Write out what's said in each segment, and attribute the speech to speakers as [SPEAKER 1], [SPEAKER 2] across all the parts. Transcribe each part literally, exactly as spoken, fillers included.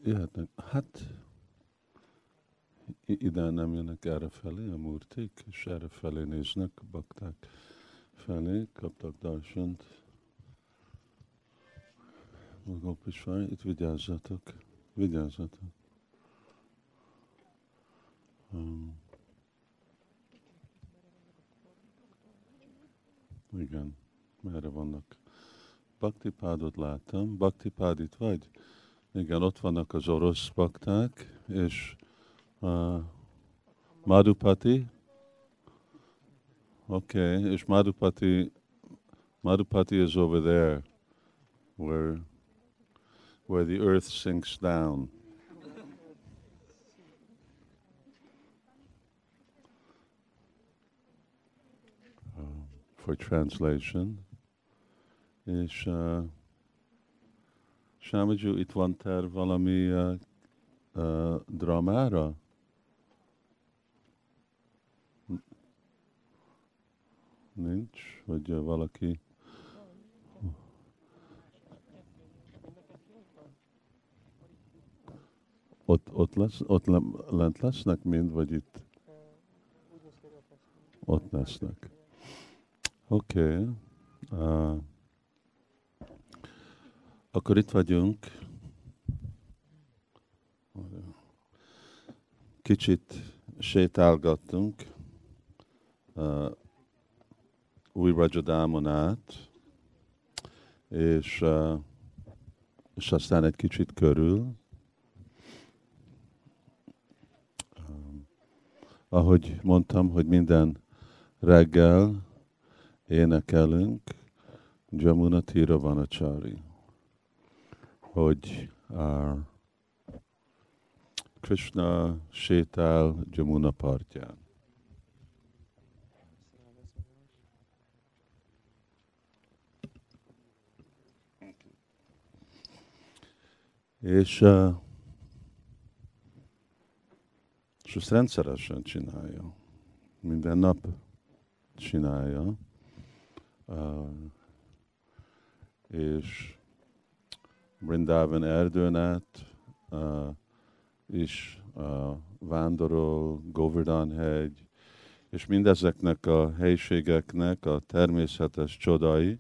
[SPEAKER 1] jöhetnek. Hát i- ide nem jönnek erre felé a murtik, és erre felé néznek, bakták felé, kaptak darsant. Gopishvara, itt vigyázzatok, vigyázzatok. Um, igen, merre vannak? Baktipádot láttam. Baktipád itt vagy? Igen, ott vannak az orosz bakták, és uh, Madhupati. Okay, és Madhupati, Madhupati is over there, where where the earth sinks down. Um, for translation. És uh, Sámagyú, itt van terv valami uh, uh, dramára? Nincs? Vagy uh, valaki? Ott, ott, lesz, ott le, lent lesznek mind, vagy itt? Ott lesznek. Oké. Okay. Uh, akkor itt vagyunk. Kicsit sétálgattunk uh, új Rajadámon át, és, uh, és aztán egy kicsit körül. Um, ahogy mondtam, hogy minden reggel énekelünk Jamuna Tira Vanachari, hogy uh, Krishna sétál Jamuna partján. És, uh, és ezt rendszeresen csinálja. Minden nap csinálja. Uh, és Vrindavan erdőn át uh, is uh, vándorol, Govardhan hegy, és mindezeknek a helyiségeknek a természetes csodai,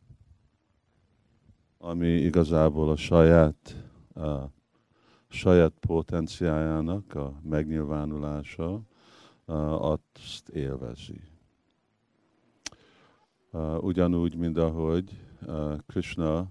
[SPEAKER 1] ami igazából a saját, a saját potenciájának a megnyilvánulása, uh, azt élvezi. Uh, ugyanúgy, mint ahogy uh, Krishna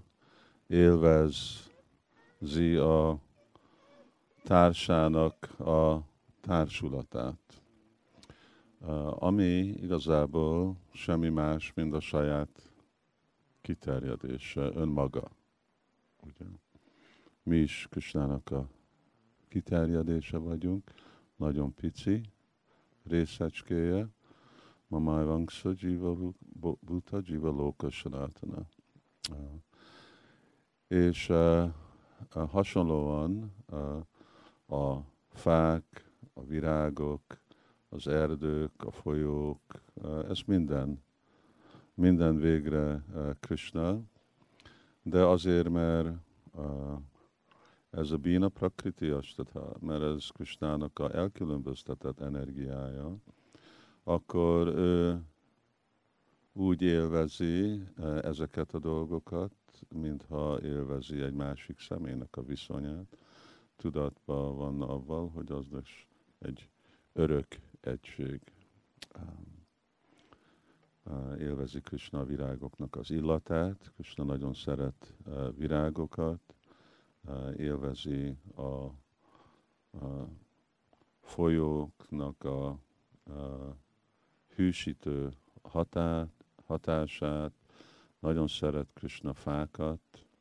[SPEAKER 1] élvezi a társának a társulatát, uh, ami igazából semmi más, mint a saját kiterjedése, önmaga. Ugye? Mi is Krishnának a kiterjedése vagyunk, nagyon pici részecskéje, Mamai Vangsa Jiva Bhuta Jiva Loka Sanatana. Uh, és uh, uh, hasonlóan uh, a fák, a virágok, az erdők, a folyók, uh, ez minden, minden végre uh, Krishna, de azért, mert uh, ez a Bina Prakriti Astata, mert ez Krishnának a elkülönböztetett energiája, akkor ő úgy élvezi uh, ezeket a dolgokat, mintha élvezi egy másik személynek a viszonyát. Tudatban van avval, hogy az is egy örök egység. Élvezi Krishna a virágoknak az illatát, Krishna nagyon szeret virágokat, élvezi a, a folyóknak a, a hűsítő hatát, hatását, nagyon szeret Krishna fákat,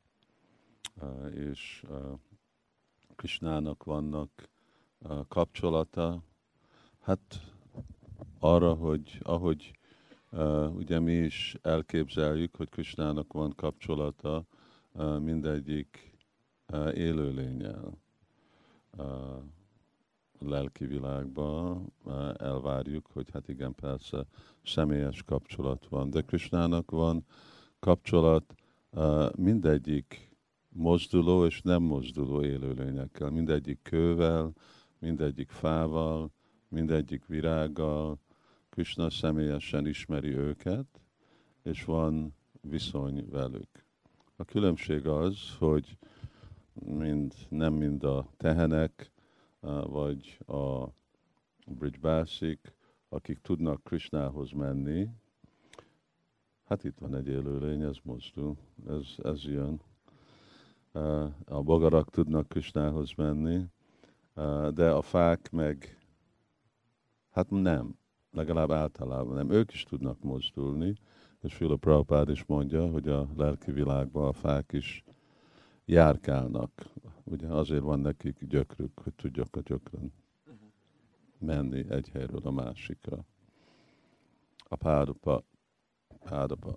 [SPEAKER 1] és Krishnának vannak kapcsolata, hát arra, hogy ahogy uh, ugye mi is elképzeljük, hogy Krishnának van kapcsolata uh, mindegyik uh, élőlénnyel. Uh, lelki világban uh, elvárjuk, hogy hát igen, persze személyes kapcsolat van, de Krishnának van kapcsolat uh, mindegyik mozduló és nem mozduló élőlényekkel, mindegyik kővel, mindegyik fával, mindegyik virággal. Krishna személyesen ismeri őket, és van viszony velük. A különbség az, hogy mind, nem mind a tehenek, vagy a bridgebászik, akik tudnak Krishnához menni. Hát itt van egy élőlény, ez mozdul, ez, ez jön. A bogarak tudnak Krishnához menni, de a fák meg, hát nem, legalább általában nem. Ők is tudnak mozdulni, és Srila Prabhupád is mondja, hogy a lelki világban a fák is járkálnak. Ugye azért van nekik gyökrük, hogy tudjak a gyökrön menni egy helyről a másikra. A pádapa, pádapa.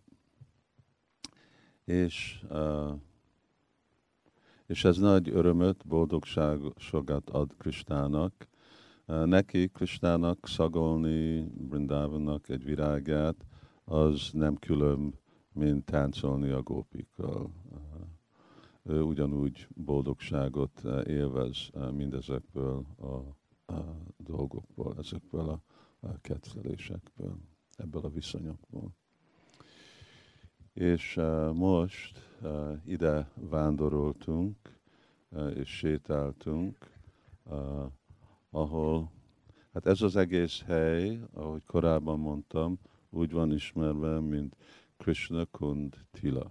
[SPEAKER 1] És, uh, és ez nagy örömöt, boldogságot ad Krishnának. Uh, neki, Krishnának szagolni Brindavannak egy virágát, az nem különb, mint táncolni a gópikkal. Uh, ő ugyanúgy boldogságot élvez mindezekből a, a dolgokból, ezekből a, a kedvelésekből, ebből a viszonyokból. És uh, most uh, ide vándoroltunk, uh, és sétáltunk, uh, ahol, hát ez az egész hely, ahogy korábban mondtam, úgy van ismerve, mint Krishna Kund Tila.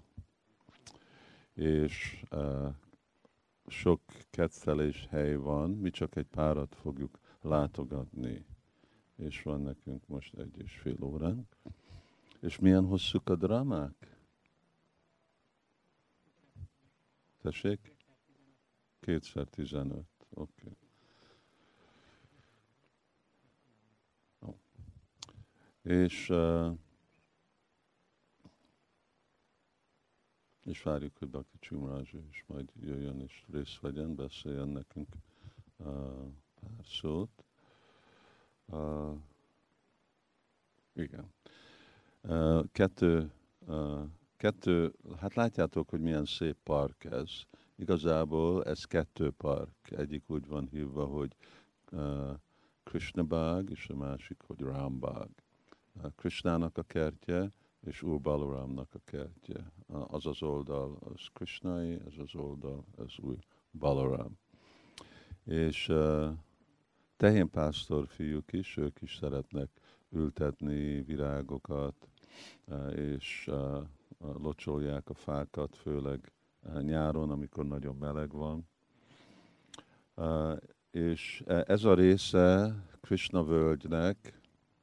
[SPEAKER 1] És uh, sok kettelés hely van, mi csak egy párat fogjuk látogatni. És van nekünk most egy és fél óránk. És milyen hosszúk a drámák? Tessék? Kétszer tizenöt. Oké. Okay. És uh, és várjuk, hogy Bhakti Csimrázsa is majd jöjjön és részt vegyen, beszéljen nekünk uh, pár szót. Uh, igen. Uh, kettő, uh, kettő, hát látjátok, hogy milyen szép park ez. Igazából ez kettő park. Egyik úgy van hívva, hogy uh, Krishna Bág, és a másik, hogy Ram Bág. Uh, Krishnának a kertje, és Úr Balaramnak a kertje. Az az oldal, az Krishnai, ez az oldal, ez Úr Balaram. És uh, tehénpásztor fiúk is, ők is szeretnek ültetni virágokat, uh, és uh, locsolják a fákat, főleg uh, nyáron, amikor nagyon meleg van. Uh, és ez a része Krishna völgynek,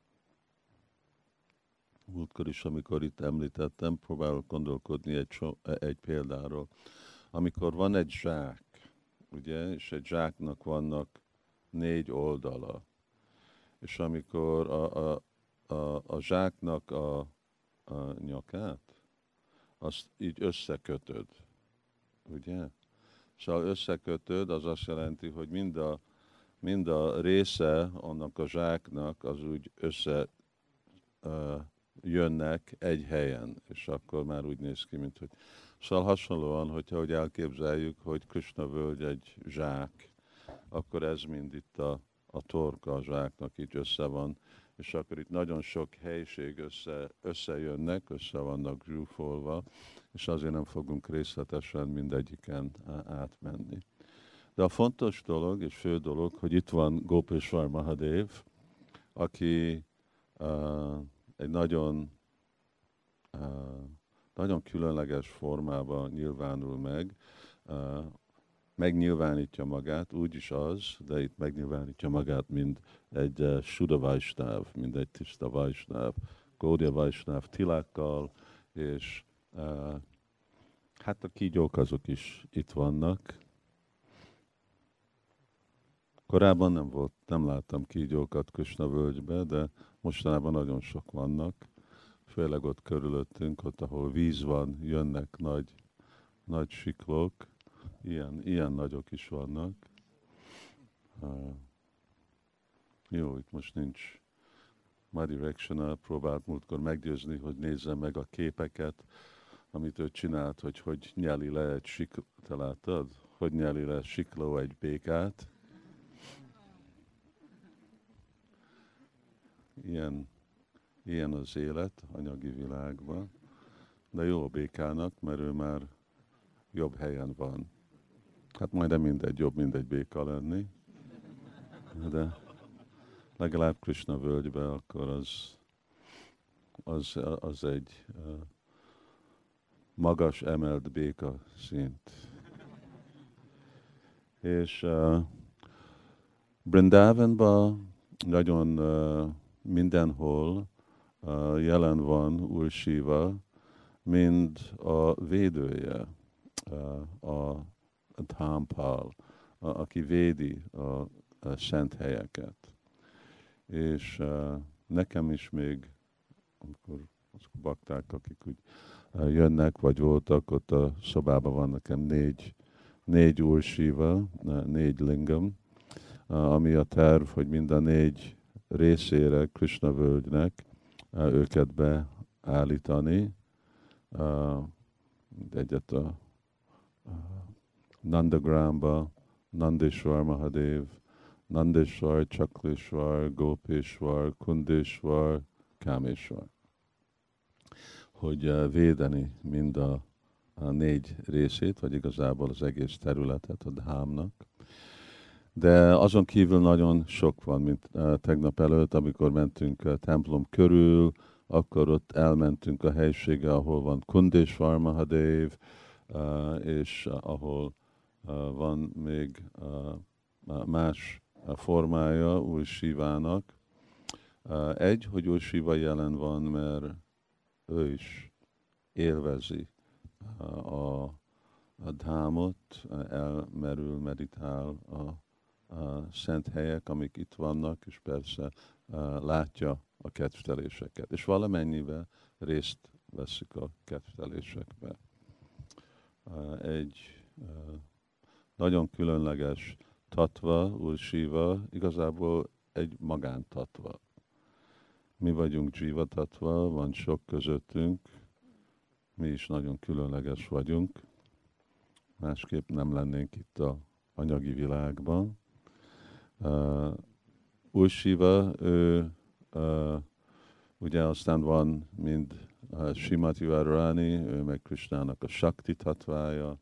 [SPEAKER 1] múltkor is, amikor itt említettem, próbálok gondolkodni egy, so, egy példáról. Amikor van egy zsák, ugye, és egy zsáknak vannak négy oldala, és amikor a, a, a, a zsáknak a, a nyakát, azt így összekötöd, ugye? Szóval összekötöd, az azt jelenti, hogy mind a, mind a része annak a zsáknak az úgy össze uh, jönnek egy helyen, és akkor már úgy néz ki, mint hogy... Szóval hasonlóan, hogyha hogy elképzeljük, hogy Krishna völgy egy zsák, akkor ez mind itt a, a torka a zsáknak így össze van, és akkor itt nagyon sok helység össze, összejönnek, össze vannak zsúfolva, és azért nem fogunk részletesen mindegyiken átmenni. De a fontos dolog, és fő dolog, hogy itt van Gopeshwar Mahadev, aki uh, egy nagyon, uh, nagyon különleges formában nyilvánul meg, uh, megnyilvánítja magát, úgyis az, de itt megnyilvánítja magát, mint egy uh, Suddha Vaisnáv, mint egy tiszta Vaisnáv, Gaudiya Vaisnáv tilákkal, és uh, hát a kígyók azok is itt vannak. Korábban nem volt, nem láttam kígyókat Krishna völgybe, de mostanában nagyon sok vannak. Főleg ott körülöttünk, ott ahol víz van, jönnek nagy, nagy siklók. Ilyen, ilyen nagyok is vannak. Uh, jó, itt most nincs Mari Rekshana, próbált múltkor meggyőzni, hogy nézze meg a képeket, amit ő csinált, hogy hogy nyeli le egy siklót, te láttad? Hogy nyeli le sikló egy békát. Ilyen, ilyen az élet anyagi világban. De jó a békának, mert ő már jobb helyen van. Hát majdnem mindegy, jobb mint egy béka lenni. De legalább Krishna völgybe, akkor az, az, az egy uh, magas, emelt béka szint. És uh, Brindavanban nagyon uh, mindenhol uh, jelen van Úr Siva, mind a védője, uh, a, a Dhampal, a, aki védi a, a szent helyeket. És uh, nekem is még, amikor azok a bakták, akik úgy uh, jönnek, vagy voltak, ott a szobában van nekem négy, négy Úr Siva, uh, négy lingam, uh, ami a terv, hogy mind a négy részére Krishna völgynek uh, őket beállítani. Uh, egyet a uh, Nandagramba, Nandeshwar Mahadev, Nandeshwar, Chakleshwar, Gopeshwar, Kundeshwar, Kameshwar. Hogy uh, védeni mind a, a négy részét, vagy igazából az egész területet a dhámnak. De azon kívül nagyon sok van, mint uh, tegnap előtt, amikor mentünk a templom körül, akkor ott elmentünk a helységre, ahol van Kundeshwar Mahadev, uh, és uh, ahol uh, van még uh, más formája Úr Sivának. Uh, egy, hogy Úr Siva jelen van, mert ő is élvezi uh, a, a dhámot, elmerül, meditál a, a szent helyek, amik itt vannak, és persze uh, látja a kedvteléseket. És valamennyivel részt veszik a kedvtelésekbe. Uh, egy uh, nagyon különleges tatva, Úr Siva, igazából egy magántatva. Mi vagyunk Jiva tatva, van sok közöttünk, mi is nagyon különleges vagyunk, másképp nem lennénk itt a anyagi világban. Uh, Úr Siva, ő uh, ugye aztán van mind uh, Srimati Radharani, ő meg Krishnának a Shakti tatvája,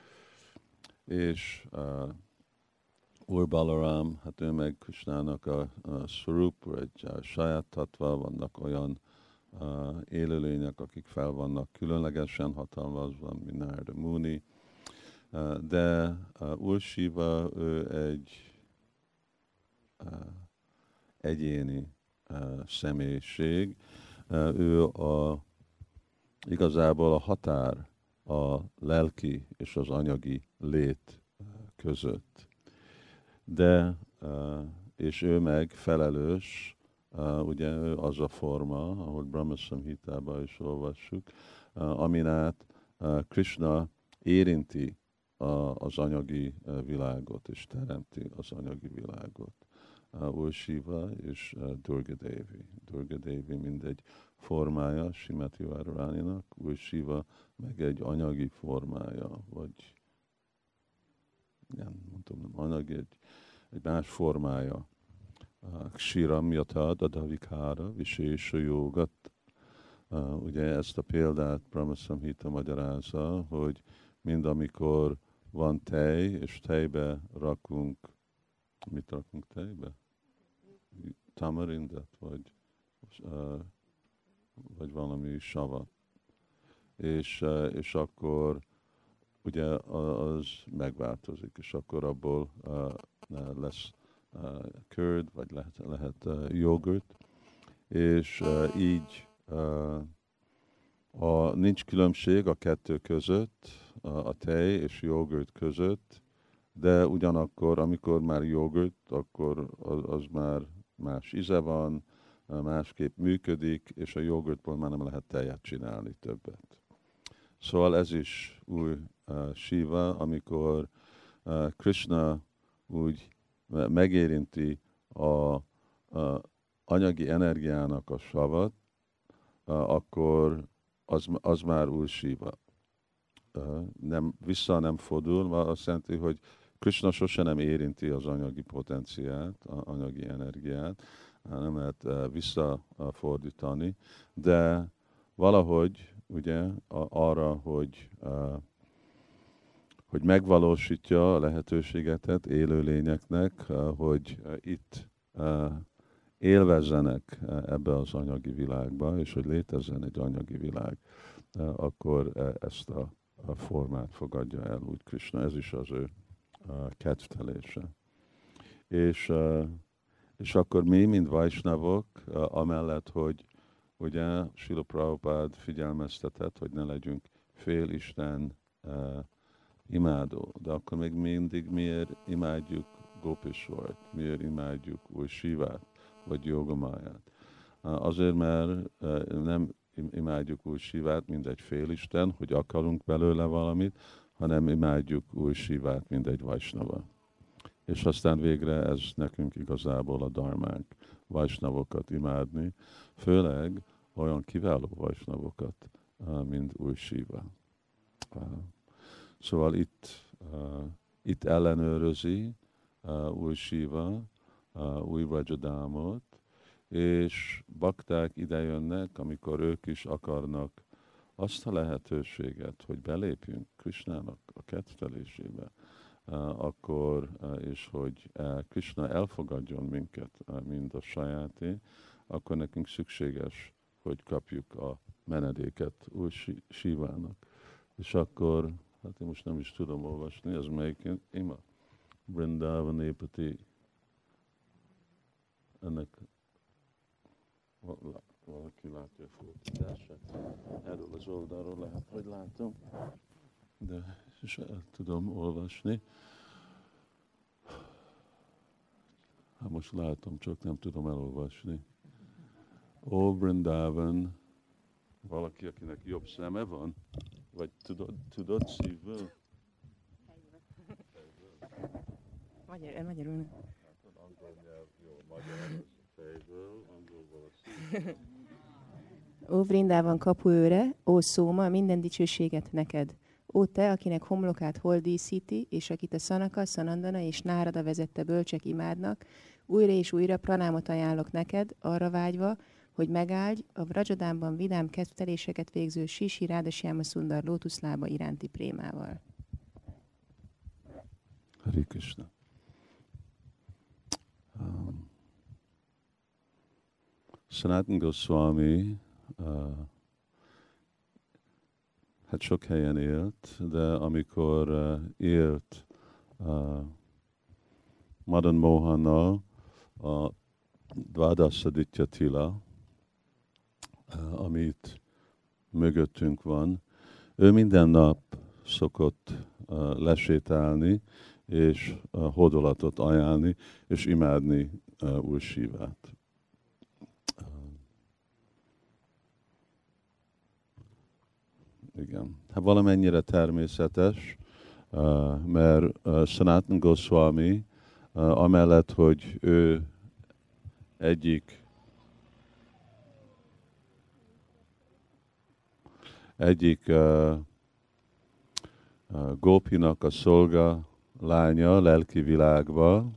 [SPEAKER 1] és uh, Úr Balaram, hát ő meg Krishnának a, a Swarup, egy a saját tatva, vannak olyan uh, élőlények, akik fel vannak különlegesen hatalmazva, mint Narada Muni, uh, de uh, Úr Siva, ő egy uh, egyéni uh, személyiség, uh, ő a, igazából a határ a lelki és az anyagi lét uh, között. De, uh, és ő meg felelős, uh, ugye ő az a forma, ahogy Brahma Samhitában is olvassuk, uh, amin át uh, Krishna érinti a, az anyagi uh, világot, és teremti az anyagi világot. Uh, Úr Siva és uh, Durga Devi. Durga Devi mindegy formája Srimati Radharaninak, Úr Siva meg egy anyagi formája, vagy nem mondom, nem anyagi, egy egy más formája. Kshiram yata dadavikára visésha yogat. Ugye ezt a példát Brahma Samhita magyarázza, hogy mind amikor van tej, és tejbe rakunk, mit rakunk tejbe? Tamarindet, vagy, vagy valami savat. És, és akkor ugye az megváltozik, és akkor abból lesz uh, curd, vagy lehet, lehet uh, jogurt, és uh, így uh, a, nincs különbség a kettő között, a, a tej és jogurt között, de ugyanakkor, amikor már jogurt, akkor az, az már más íze van, másképp működik, és a jogurtból már nem lehet tejet csinálni többet. Szóval ez is új uh, Siva, amikor uh, Krishna úgy megérinti a, a anyagi energiának a savat, akkor az, az már új Siva. Nem, vissza nem fordul, azt jelenti, hogy Krishna sose nem érinti az anyagi potenciát, az anyagi energiát, nem lehet visszafordítani, de valahogy ugye arra, hogy, hogy megvalósítja a lehetőségeket élőlényeknek, hogy itt élvezzenek ebbe az anyagi világba, és hogy létezzen egy anyagi világ, akkor ezt a, a formát fogadja el úgy Krishna. Ez is az ő kedvtelése. És, és akkor mi, mint Vajsnavok, amellett, hogy ugye Srila Prabhupád figyelmeztetett, hogy ne legyünk félisten imádó, de akkor még mindig miért imádjuk Gopishwart, miért imádjuk új Sivát, vagy Jogamáját. Azért, mert nem imádjuk új Sivát, mint egy félisten, hogy akarunk belőle valamit, hanem imádjuk új Sivát, mint egy Vajsnava. És aztán végre ez nekünk igazából a dharmánk, Vajsnavokat imádni, főleg olyan kiváló Vajsnavokat, mint új Siva. Szóval itt, itt ellenőrözi új Siva, új Vrajadámot, és bakták idejönnek, amikor ők is akarnak azt a lehetőséget, hogy belépjünk Krishnának a kedvelésébe, akkor, és hogy Krishna elfogadjon minket, mind a sajáté, akkor nekünk szükséges, hogy kapjuk a menedéket új Sivának. És akkor, hát én most nem is tudom olvasni, ez melyiként? Ima. Vrindavanépati. Ennek valaki látja a fordítását. Erről az oldalról lehet, hogy látom, de is el tudom olvasni. Hát most látom, csak nem tudom elolvasni. Ó, Vrindavan, valaki, akinek jobb szeme van? Vagy tudod, tudod szívből?
[SPEAKER 2] Magyar, magyarul.
[SPEAKER 1] Hát angol nyelv, jó, magyar fejből, angolból a szívből.
[SPEAKER 2] Ó, Vrindában kapuőre, ó Szóma, minden dicsőséget neked. Ó te, akinek homlokát hol díszíti, és akit a Szanaka, Szanandana és Nárada vezette bölcsek imádnak, újra és újra pranámot ajánlok neked, arra vágyva, hogy megáldj a Vrajadámban vidám kedvteléseket végző Sisi Rádasjáma Szundar lótuszlába iránti prémával.
[SPEAKER 1] Hare Krishna. Um, Sanatana Goswami uh, hát sok helyen élt, de amikor uh, élt uh, Madan Mohannal a Dvádasaditya Tila, uh, amit mögöttünk van, ő minden nap szokott uh, lesétálni, és uh, hódolatot ajánlni, és imádni uh, új Sivát. Uh, igen. Hát valamennyire természetes, uh, mert uh, Sanatana Goswami uh, amellett, hogy ő egyik egyik uh, uh, Gópinak a szolga lánya lelki világba,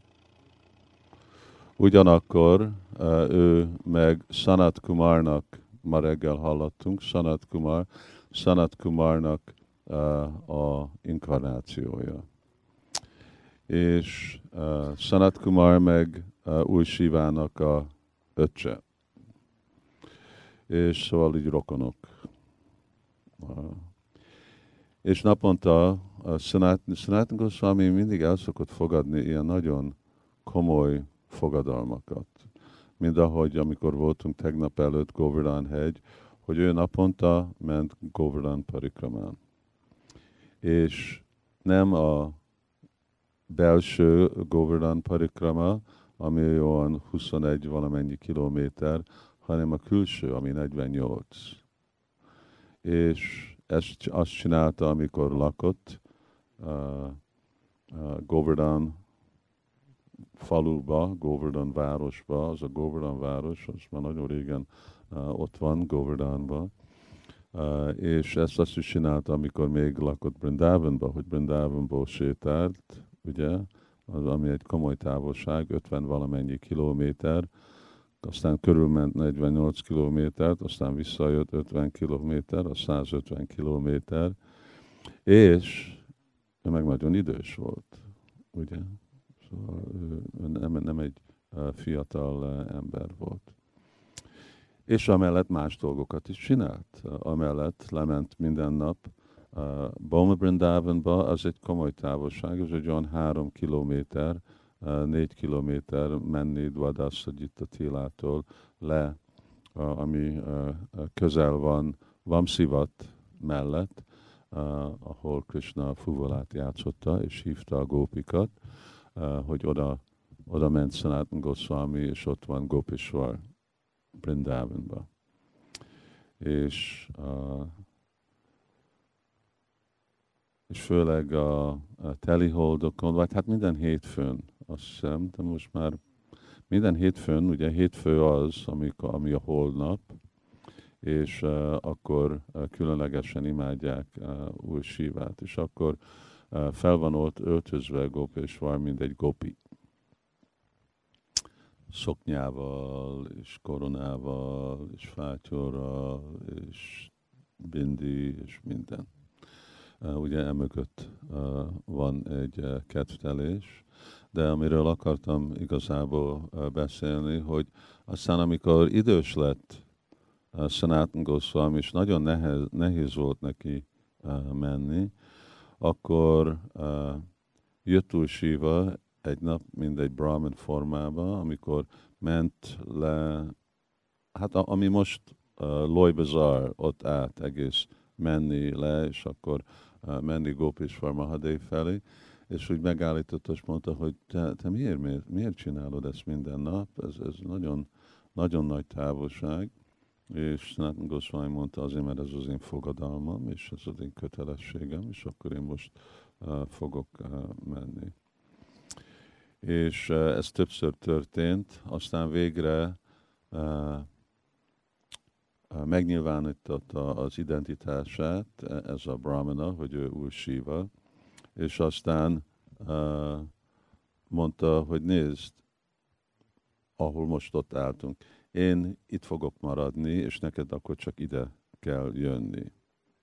[SPEAKER 1] ugyanakkor uh, ő meg Sanat Kumarnak, ma reggel hallottunk, Sanat Kumar, Sanat Kumarnak uh, a inkarnációja. És uh, Sanat Kumar meg uh, új Sivának a öccse. És szóval így rokonok. Uh, és naponta a Sanatana Goswami mindig el szokott fogadni ilyen nagyon komoly fogadalmakat. Mind ahogy, amikor voltunk tegnap előtt Govardhan hegy, hogy ő naponta ment Govardhan parikramán. És nem a belső Govardhan parikrama, ami olyan huszonegy valamennyi kilométer, hanem a külső, ami negyvennyolc. És ezt azt csinálta, amikor lakott uh, uh, Govardhan faluba, Govardhan városba, az a Govardhan város, az már nagyon régen uh, ott van Govardhanban, Uh, és ezt azt is csinálta, amikor még lakott Brindavanban, hogy Brindavanból sétált, ugye, az, ami egy komoly távolság, ötven valamennyi kilométer, aztán körülment negyvennyolc kilométert, aztán visszajött ötven kilométer, az százötven kilométer, és ő meg nagyon idős volt, ugye? Szóval ő nem, nem egy fiatal ember volt. És amellett más dolgokat is csinált. Amellett lement minden nap uh, Boma Brindavanba, az egy komoly távolság, ez egy olyan három kilométer, uh, négy kilométer menni Dvadasagyita Tilától le, uh, ami uh, közel van Vamsivat mellett, uh, ahol Krishna fuvolát játszotta, és hívta a gópikat, uh, hogy oda, oda ment Sanatana Goswami, és ott van Gopishwar Brindavanba. És, uh, és főleg a, a teliholdokon, vagy hát minden hétfőn, azt hiszem, de most már minden hétfőn, ugye hétfő az, amikor, ami a holdnap, és uh, akkor uh, különlegesen imádják uh, Úr Sivát, és akkor uh, fel van ott öltözve Gopeshwar, mint egy gopi. Szoknyával, és koronával, és fátyorral, és bindi, és minden. Uh, ugye emögött uh, van egy uh, kedvtelés, de amiről akartam igazából uh, beszélni, hogy aztán amikor idős lett uh, Sanatana Goswami, és nagyon nehéz, nehéz volt neki uh, menni, akkor uh, jött Úr Siva egy nap, mint egy Brahman formában, amikor ment le, hát ami most uh, Loy Bazar, ott át egész menni le, és akkor uh, menni Gopeshwar Mahadev felé, és úgy megállított, és mondta, hogy te, te miért, miért, miért csinálod ezt minden nap? Ez, ez nagyon, nagyon nagy távolság. És Sanatana Goswami mondta, azért, mert ez az én fogadalmam, és ez az én kötelességem, és akkor én most uh, fogok uh, menni. És uh, ez többször történt, aztán végre uh, uh, megnyilvánította az identitását, ez a Brahmana, hogy ő Úr Siva, és aztán uh, mondta, hogy nézd, ahol most ott álltunk, én itt fogok maradni, és neked akkor csak ide kell jönni.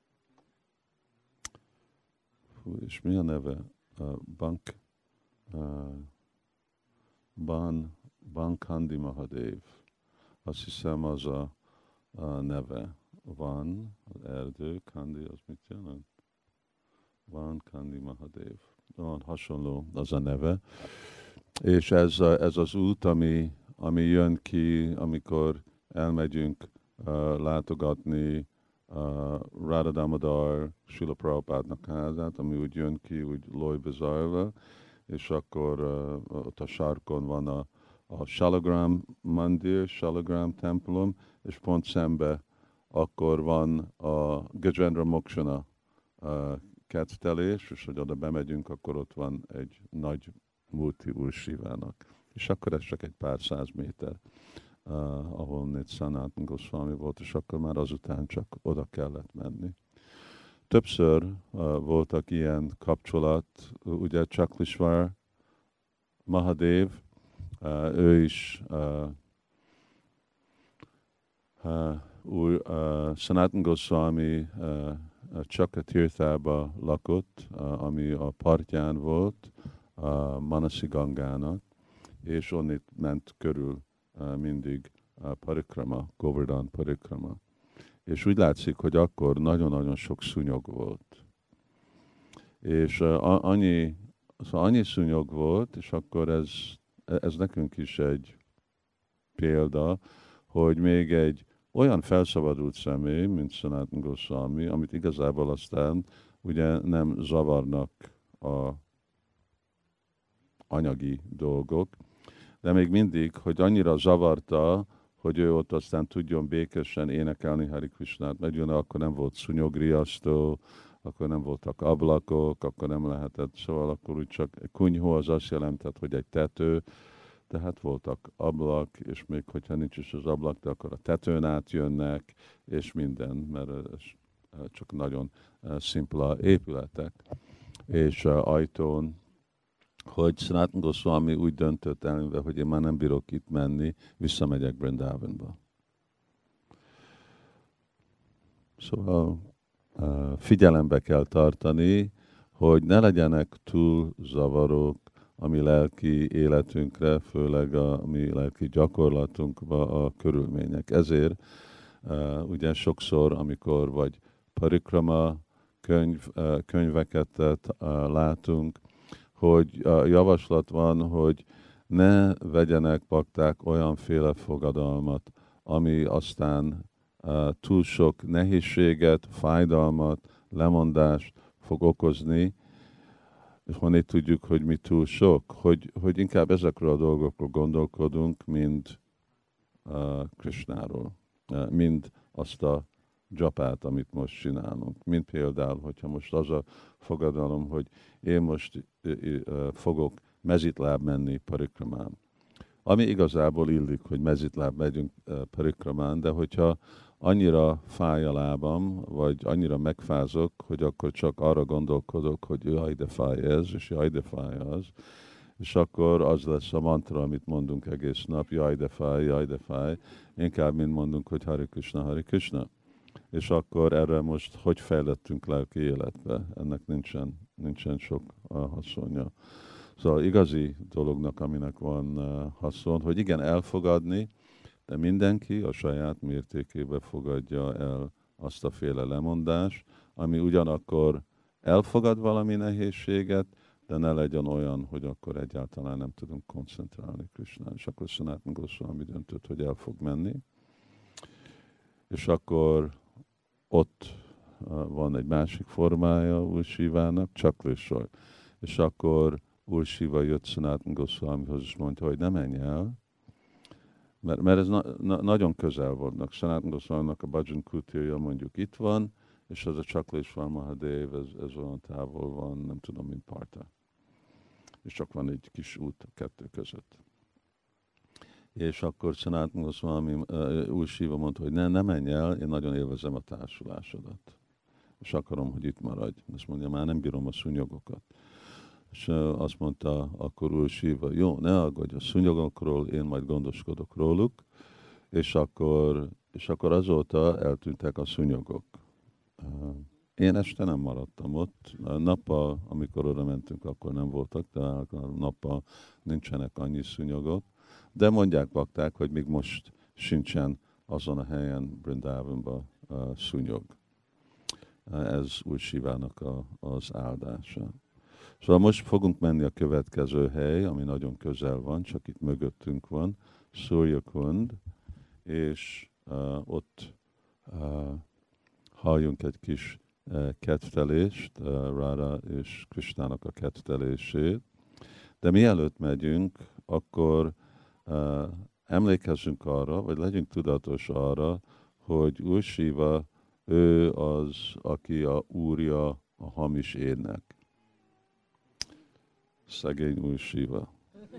[SPEAKER 1] Hú, és mi a neve? Uh, Bank... Uh, Ban, Bankandi Mahadev. Azt hiszem az a, a neve. Van, az erdő, Kandi, az mit jelent? Van Kandi Mahadev. Van hasonló az a neve. És ez, a, ez az út, ami, ami jön ki, amikor elmegyünk uh, látogatni uh, Radha Damodar Srila Prabhupádnak házát, ami úgy jön ki, úgy Loy Bazarba, és akkor uh, ott a sarkon van a, a Shalagram Mandir, Shalagram templom, és pont szembe akkor van a Gajendra Mokshana uh, kedvtelés, és hogy oda bemegyünk, akkor ott van egy nagy múlti Úr Sivának. És akkor ez csak egy pár száz méter, uh, ahol itt Sanatana Goswami volt, és akkor már azután csak oda kellett menni. Többször uh, voltak ilyen kapcsolat, ugye Chaklishwar Mahadev, uh, ő is uh, uh, úr, uh, Sanatana Goswami uh, Chakatirthába lakott, uh, ami a partján volt uh, Manasi Gangának, és onnit ment körül uh, mindig uh, parikrama, Govardhan parikrama. És úgy látszik, hogy akkor nagyon-nagyon sok szúnyog volt. És uh, annyi, szóval annyi szúnyog volt, és akkor ez, ez nekünk is egy példa, hogy még egy olyan felszabadult személy, mint Sanatana Goswami, amit igazából aztán ugye nem zavarnak a anyagi dolgok, de még mindig, hogy annyira zavarta, hogy ő ott aztán tudjon békésen énekelni Hari Krishnát, mert jön, akkor nem volt szúnyogriasztó, akkor nem voltak ablakok, akkor nem lehetett, szóval akkor úgy csak kunyhó az azt jelentett, hogy egy tető, tehát voltak ablak, és még hogyha nincs is az ablak, de akkor a tetőn átjönnek, és minden, mert ez csak nagyon szimpla épületek, és ajtón, hogy Sanatana Goswami úgy döntött el, hogy én már nem bírok itt menni, visszamegyek Vrindavanba. Szóval figyelembe kell tartani, hogy ne legyenek túl zavarók a mi lelki életünkre, főleg a mi lelki gyakorlatunkba a körülmények. Ezért ugye sokszor, amikor vagy parikrama könyv, könyveket látunk, hogy a javaslat van, hogy ne vegyenek bakták olyanféle fogadalmat, ami aztán uh, túl sok nehézséget, fájdalmat, lemondást fog okozni, és honnét tudjuk, hogy mi túl sok, hogy, hogy inkább ezekről a dolgokról gondolkodunk, mint uh, Krishnáról, uh, mint azt a dzsapát, amit most csinálunk. Mint például, hogyha most az a fogadalom, hogy én most fogok mezitláb menni parikramán. Ami igazából illik, hogy mezitláb megyünk parikramán, de hogyha annyira fáj a lábam, vagy annyira megfázok, hogy akkor csak arra gondolkodok, hogy jaj, de fáj ez, és jaj, de fáj az, és akkor az lesz a mantra, amit mondunk egész nap, jaj, de fáj, jaj, de fáj, inkább mint mondunk, hogy Hare Krishna, Hare Krishna. És akkor erre most hogy fejlettünk lelki életbe? Ennek nincsen, nincsen sok uh, haszonja. Szóval igazi dolognak, aminek van uh, haszon, hogy igen, elfogadni, de mindenki a saját mértékébe fogadja el azt a féle lemondást, ami ugyanakkor elfogad valami nehézséget, de ne legyen olyan, hogy akkor egyáltalán nem tudunk koncentrálni Krishnán. És akkor Sanatana Goswami döntött, hogy el fog menni. És akkor ott van egy másik formája Úr Sivának, Csakrésor. És akkor Úr Siva jött Sanatana Goswamihoz, és mondta, hogy ne menj el, mert, mert ez na, na, nagyon közel vannak. Sanatana Goswaminak a Bhajan Kutirja mondjuk itt van, és az a Csakrésor Mahadev, ez, ez olyan távol van, nem tudom, mint Parta. És csak van egy kis út a kettő között. És akkor Sanatana Goswami, uh, Úr Siva mondta, hogy ne, ne menj el, én nagyon élvezem a társulásodat. És akarom, hogy itt maradj. Azt mondja, már nem bírom a szúnyogokat. És uh, azt mondta akkor Úr Siva, jó, ne aggódj a szúnyogokról, én majd gondoskodok róluk. És akkor, és akkor azóta eltűntek a szúnyogok. Uh, én este nem maradtam ott. Nappal, amikor oda mentünk, akkor nem voltak, de a nappal nincsenek annyi szúnyogok. De mondják bakták, hogy még most sincsen azon a helyen Vrindavanban uh, szúnyog. Uh, ez Úr Sivának a, az áldása. Szóval most fogunk menni a következő hely, ami nagyon közel van, csak itt mögöttünk van, Surya Kund, és uh, ott uh, halljunk egy kis uh, kettelést, uh, Radha és Krishnának a kettelését. De mielőtt megyünk, akkor Uh, emlékezzünk arra, vagy legyünk tudatos arra, hogy Úr Siva, ő az, aki a úrja a hamis énnek. Szegény Úr Siva.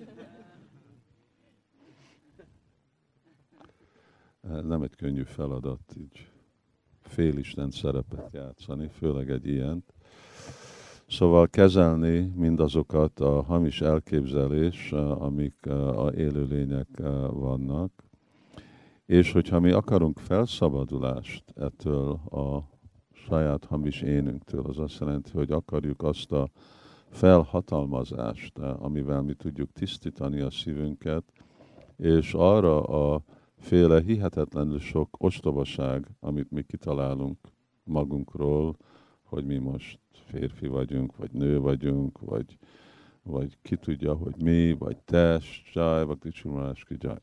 [SPEAKER 1] Nem egy könnyű feladat, így félisten szerepet játszani, főleg egy ilyent. Szóval kezelni mindazokat a hamis elképzelés, amik a élőlények vannak, és hogyha mi akarunk felszabadulást ettől a saját hamis énünktől, az azt jelenti, hogy akarjuk azt a felhatalmazást, amivel mi tudjuk tisztítani a szívünket, és arra a féle hihetetlenül sok ostobaság, amit mi kitalálunk magunkról, hogy mi most férfi vagyunk, vagy nő vagyunk, vagy, vagy ki tudja, hogy mi, vagy test, Jai Bhakti Csumarás ki Jai.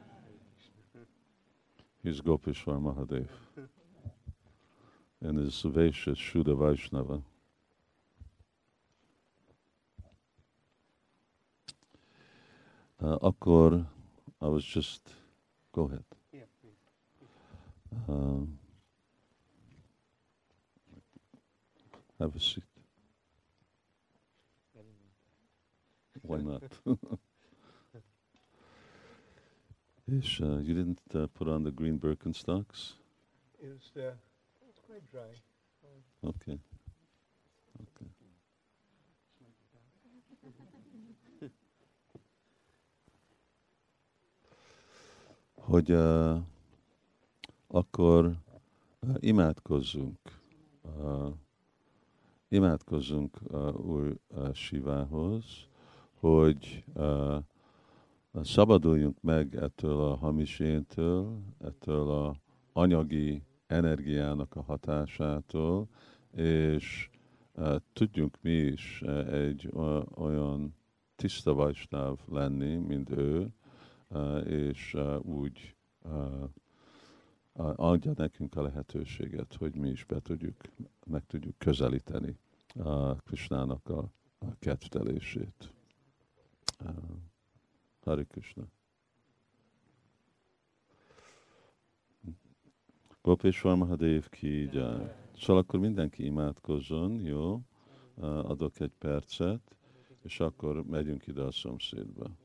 [SPEAKER 1] He's Gopishwar Mahadev. And his Vaishya Shuddha Vaishnava. Uh, akkor I was just, go ahead. Uh, have a seat. Why not? És uh, you didn't uh, put on the green Birkenstocks?
[SPEAKER 3] It's, uh, it's quite dry.
[SPEAKER 1] Okay. Okay. Hogy uh, akkor uh, imádkozzunk. Uh, imádkozzunk uh, Úr uh, Sivához, hogy uh, szabaduljunk meg ettől a hamiséntől, ettől a anyagi energiának a hatásától, és uh, tudjunk mi is uh, egy uh, olyan tiszta vajsnáv lenni, mint ő, uh, és uh, úgy uh, adja nekünk a lehetőséget, hogy mi is be tudjuk, meg tudjuk közelíteni a Krisnának a, a kedvtelését. Uh, Hare Krishna. Gopeshwar Mahadev ki jai. Szóval akkor mindenki imádkozzon, jó? Uh, adok egy percet, és akkor megyünk ide a szomszédba.